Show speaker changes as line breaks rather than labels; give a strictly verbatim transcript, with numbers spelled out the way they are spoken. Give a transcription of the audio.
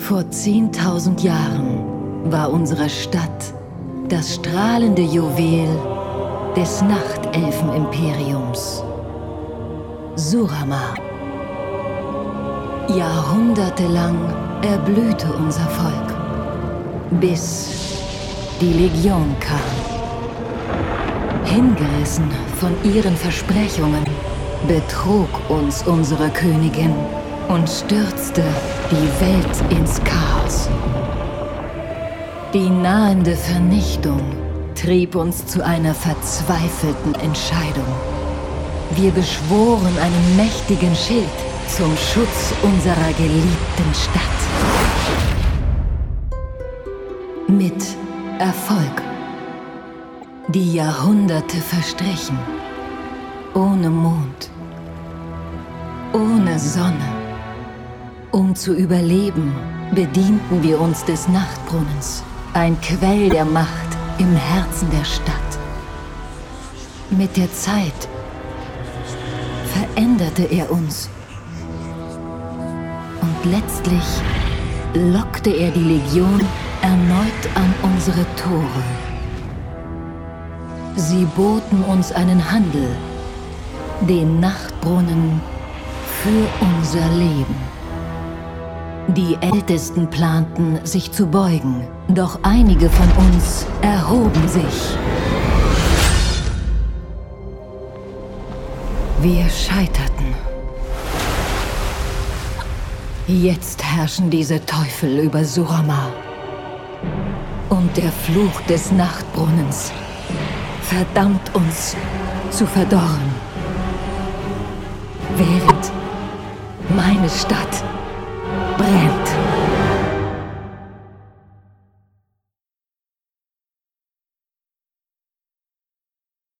Vor zehntausend Jahren war unsere Stadt das strahlende Juwel des Nachtelfenimperiums. Suramar. Jahrhundertelang erblühte unser Volk, bis die Legion kam. Hingerissen von ihren Versprechungen, betrog uns unsere Königin und stürzte die Welt ins Chaos. Die nahende Vernichtung trieb uns zu einer verzweifelten Entscheidung. Wir beschworen einen mächtigen Schild zum Schutz unserer geliebten Stadt. Mit Erfolg. Die Jahrhunderte verstrichen, ohne Mond, ohne Sonne. Um zu überleben, bedienten wir uns des Nachtbrunnens, ein Quell der Macht im Herzen der Stadt. Mit der Zeit veränderte er uns und letztlich lockte er die Legion erneut an unsere Tore. Sie boten uns einen Handel, den Nachtbrunnen für unser Leben. Die Ältesten planten, sich zu beugen, doch einige von uns erhoben sich. Wir scheiterten. Jetzt herrschen diese Teufel über Suramar. Und der Fluch des Nachtbrunnens verdammt uns zu verdorren. Während meine Stadt brennt.